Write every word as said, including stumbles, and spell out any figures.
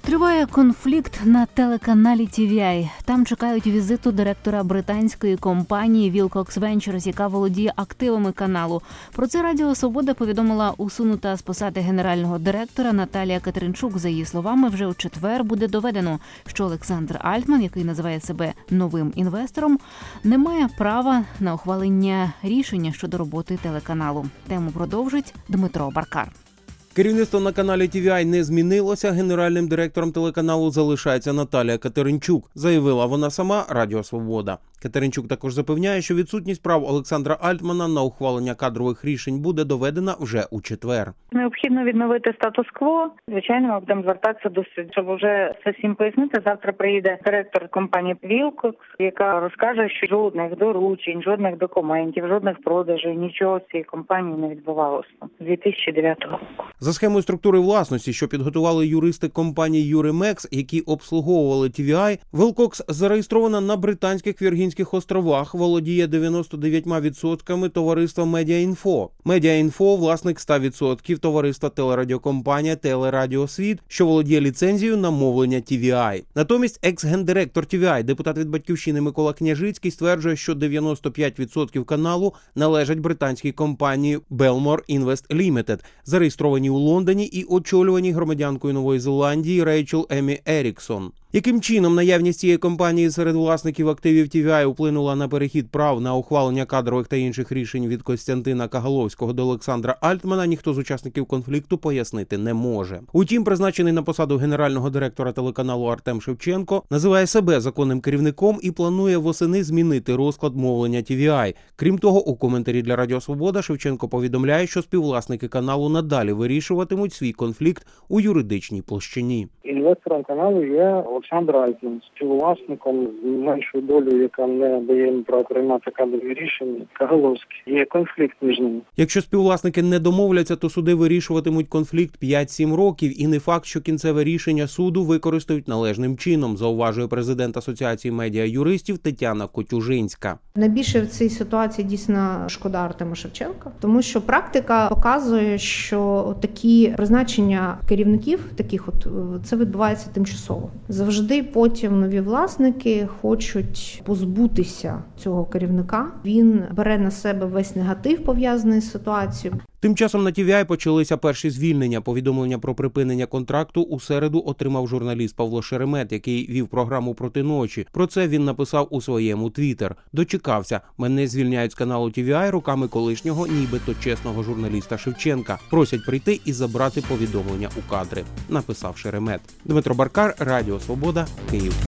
Триває конфлікт на телеканалі Ті Ві Ай. Там чекають візиту директора британської компанії Wilcox Ventures, яка володіє активами каналу. Про це Радіо Свобода повідомила усунута з посади генерального директора Наталія Катеринчук. За її словами, вже у четвер буде доведено, що Олександр Альтман, який називає себе новим інвестором, не має права на ухвалення рішення щодо роботи телеканалу. Тему продовжить Дмитро Баркар. Керівництво на каналі Ті Ві Ай не змінилося, генеральним директором телеканалу залишається Наталія Катеринчук, заявила вона сама Радіо Свобода. Катеринчук також запевняє, що відсутність прав Олександра Альтмана на ухвалення кадрових рішень буде доведена вже у четвер. Необхідно відновити статус-кво. Звичайно, ми будемо звертатися до суду, щоб вже все всім пояснити. Завтра приїде директор компанії Wilcox, яка розкаже, що жодних доручень, жодних документів, жодних продажів, нічого з цієї компанії не відбувалося з дві тисячі дев'ятого року. За схемою структури власності, що підготували юристи компанії Юримекс, які обслуговували Ті Ві Ай, Wilcox зареєстрована на Британських Віргінських островах, володіє дев'яносто дев'ять відсотків товариства Медіаінфо. Медіаінфо – власник ста відсотків товариства телерадіокомпанія Телерадіосвіт, що володіє ліцензією на мовлення Ті Ві Ай. Натомість екс-гендиректор Ті Ві Ай, депутат від Батьківщини Микола Княжицький, стверджує, що дев'яносто п'ять відсотків каналу належать британській компанії Belmore Invest Limited, зареєстрованій у Лондоні і очолюваній громадянкою Нової Зеландії Рейчел Емі Еріксон. Яким чином наявність цієї компанії серед власників активів Ті Ві Ай вплинула на перехід прав на ухвалення кадрових та інших рішень від Костянтина Кагаловського до Олександра Альтмана, ніхто з учасників конфлікту пояснити не може. Утім, призначений на посаду генерального директора телеканалу Артем Шевченко називає себе законним керівником і планує восени змінити розклад мовлення Ті Ві Ай. Крім того, у коментарі для Радіо Свобода Шевченко повідомляє, що співвласники каналу надалі вирішуватимуть свій конфлікт у юридичній площині. Інвестором каналу є Олександр Альтман, співвласником з меншою долею, яка не дає їм право приймати кадрові рішення, Кагаловський. Є конфлікт між ними. Якщо співвласники не домовляться, то суди вирішуватимуть конфлікт п'ять-сім років, і не факт, що кінцеве рішення суду використають належним чином, зауважує президент Асоціації медіа-юристів Тетяна Котюжинська. Найбільше в цій ситуації дійсно шкода Артема Шевченка, тому що практика показує, що такі призначення керівників, таких от, це відбувається тимчасово. Завжди потім нові власники хочуть позбутися цього керівника. Він бере на себе весь негатив, пов'язаний з ситуацією. Тим часом на Ті Ві Ай почалися перші звільнення. Повідомлення про припинення контракту у середу отримав журналіст Павло Шеремет, який вів програму «Проти ночі». Про це він написав у своєму твіттер. Дочекався: мене звільняють з каналу Ті Ві Ай руками колишнього, нібито чесного журналіста Шевченка. Просять прийти і забрати повідомлення у кадри, написав Шеремет. Дмитро Баркар, Радіо Свобода, Київ.